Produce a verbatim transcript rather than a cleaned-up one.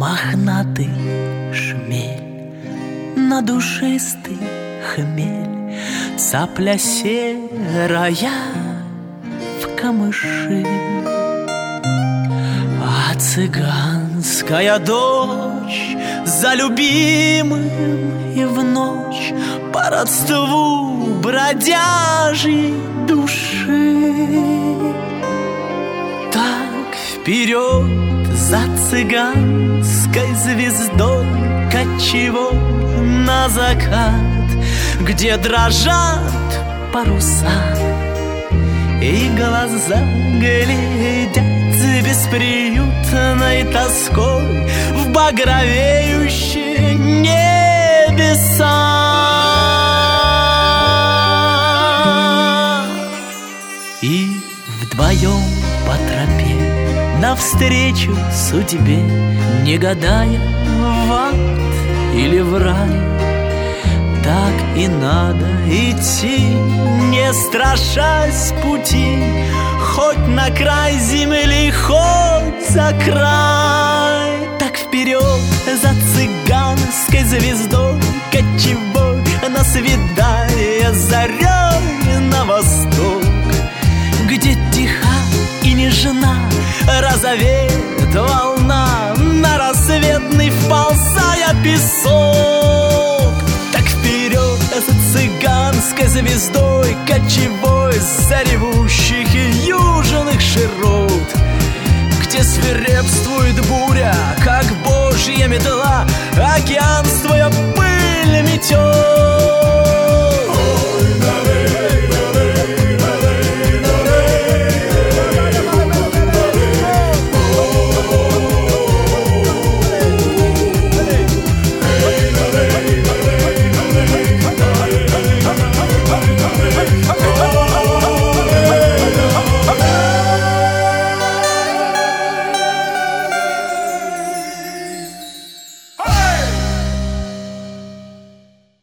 мохнатый шмель, на душистый хмель, цапля серая в камыши. А цыганская дочь за любимым и в ночь по родству бродяжьей души. Так вперед за цыганской звездой кочевой на закат, где дрожат паруса и глаза глядят с бесприютной тоской в багровеющие небеса. И вдвоем по тропе навстречу судьбе, не гадая, в ад или в рай, так и надо идти, не страшась пути, хоть на край земли, хоть за край. Так вперед за цыганской звездой кочевой на свидание зарей на восток, где тиха и нежна розовеет волна, на рассветный вползая песок. Так вперед за цыганской звездой кочевой за ревущих южных широт, где свирепствует буря, как божья метла, океан своя пыль метет.